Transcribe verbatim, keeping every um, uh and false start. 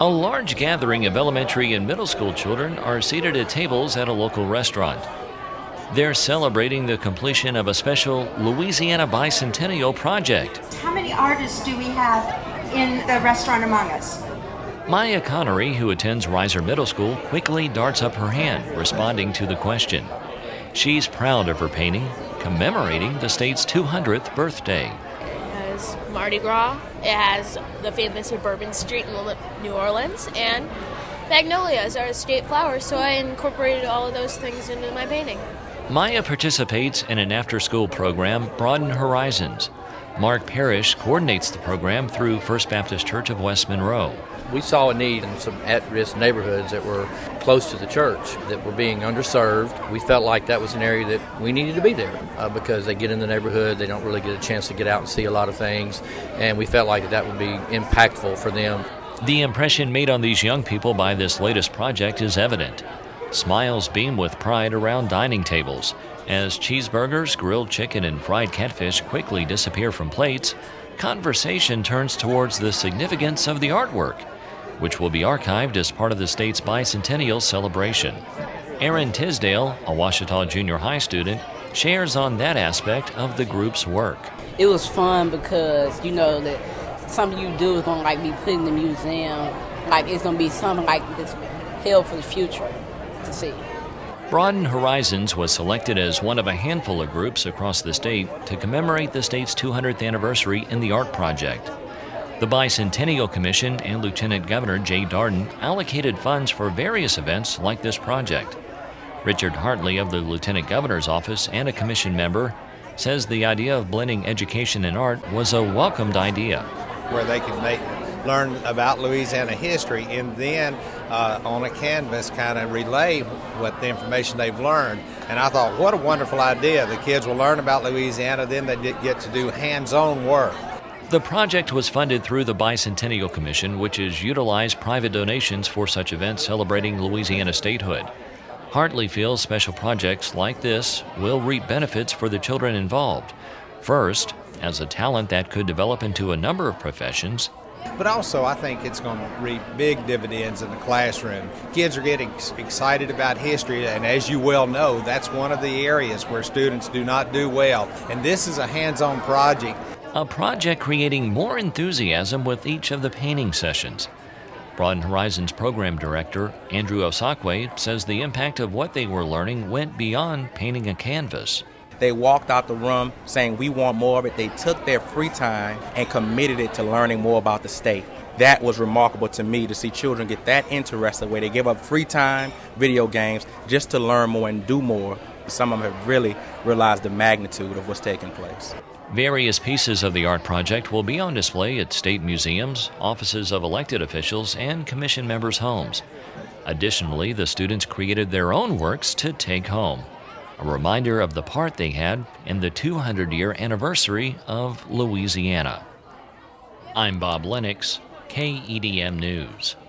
A large gathering of elementary and middle school children are seated at tables at a local restaurant. They're celebrating the completion of a special Louisiana Bicentennial project. How many artists do we have in the restaurant among us? Maya Connery, who attends Reiser Middle School, quickly darts up her hand, responding to the question. She's proud of her painting, commemorating the state's two hundredth birthday. It has Mardi Gras, it has the famous Bourbon Street in New Orleans, and magnolias are a state flower, so I incorporated all of those things into my painting. Maya participates in an after-school program, Broaden Horizons. Mark Parrish coordinates the program through First Baptist Church of West Monroe. We saw a need in some at-risk neighborhoods that were close to the church, that were being underserved. We felt like that was an area that we needed to be there uh, because they get in the neighborhood, they don't really get a chance to get out and see a lot of things, and we felt like that, that would be impactful for them. The impression made on these young people by this latest project is evident. Smiles beam with pride around dining tables as cheeseburgers, grilled chicken, and fried catfish quickly disappear from plates. Conversation turns towards the significance of the artwork, which will be archived as part of the state's bicentennial celebration. Aaron Tisdale, a Ouachita Junior High student, shares on that aspect of the group's work. It was fun because, you know, that something you do is going to like be put in the museum. Like it's going to be something like this held for the future to see. Broaden Horizons was selected as one of a handful of groups across the state to commemorate the state's two hundredth anniversary in the art project. The Bicentennial Commission and Lieutenant Governor Jay Darden allocated funds for various events like this project. Richard Hartley of the Lieutenant Governor's office and a commission member says the idea of blending education and art was a welcomed idea. Where they could make learn about Louisiana history and then uh, on a canvas kind of relay what the information they've learned. And I thought, what a wonderful idea. The kids will learn about Louisiana, then they get to do hands-on work. The project was funded through the Bicentennial Commission, which has utilized private donations for such events celebrating Louisiana statehood. Hartley feels special projects like this will reap benefits for the children involved. First, as a talent that could develop into a number of professions. But also, I think it's going to reap big dividends in the classroom. Kids are getting excited about history, and as you well know, that's one of the areas where students do not do well. And this is a hands-on project. A project creating more enthusiasm with each of the painting sessions. Broaden Horizons program director Andrew Osakwe says the impact of what they were learning went beyond painting a canvas. They walked out the room saying, we want more of it. They took their free time and committed it to learning more about the state. That was remarkable to me, to see children get that interested where they give up free time, video games, just to learn more and do more. Some of them have really realized the magnitude of what's taking place. Various pieces of the art project will be on display at state museums, offices of elected officials, and commission members' homes. Additionally, the students created their own works to take home. A reminder of the part they had in the two hundred year anniversary of Louisiana. I'm Bob Lennox, K E D M News.